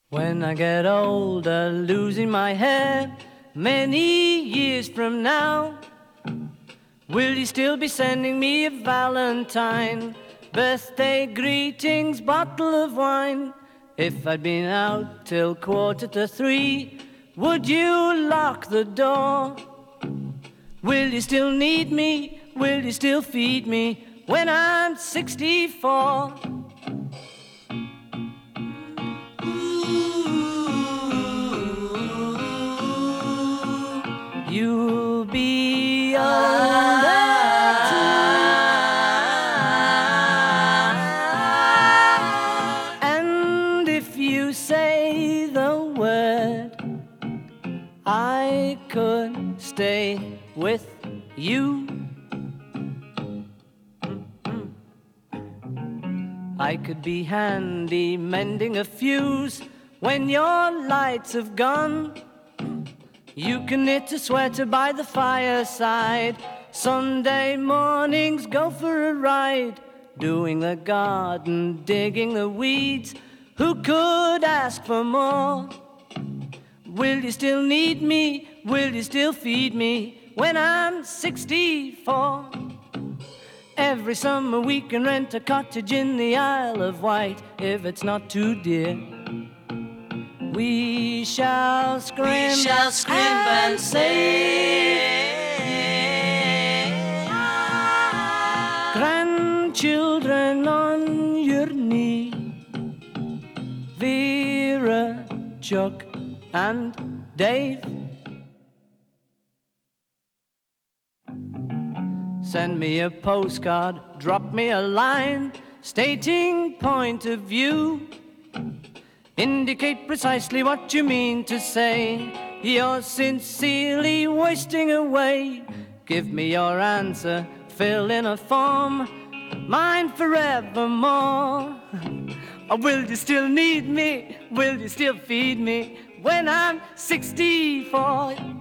When I get older, losing my hair, many years from now, will you still be sending me a valentine, birthday greetings, bottle of wine? If I'd been out till 2:45, would you lock the door? Will you still need me? Will you still feed me when I'm 64? You'll be older and if you say the word, I could stay with you. I could be handy mending a fuse when your lights have gone. You can knit a sweater by the fireside. Sunday mornings go for a ride, doing the garden, digging the weeds. Who could ask for more? Will you still need me? Will you still feed me when I'm 64? Every summer we can rent a cottage in the Isle of Wight, if it's not too dear. We shall scrimp and save. Grandchildren on your knee, Vera, Chuck and Dave. Send me a postcard, drop me a line, stating point of view. Indicate precisely what you mean to say. You're sincerely wasting away. Give me your answer, fill in a form, mine forevermore. Or will you still need me? Will you still feed me when I'm 64?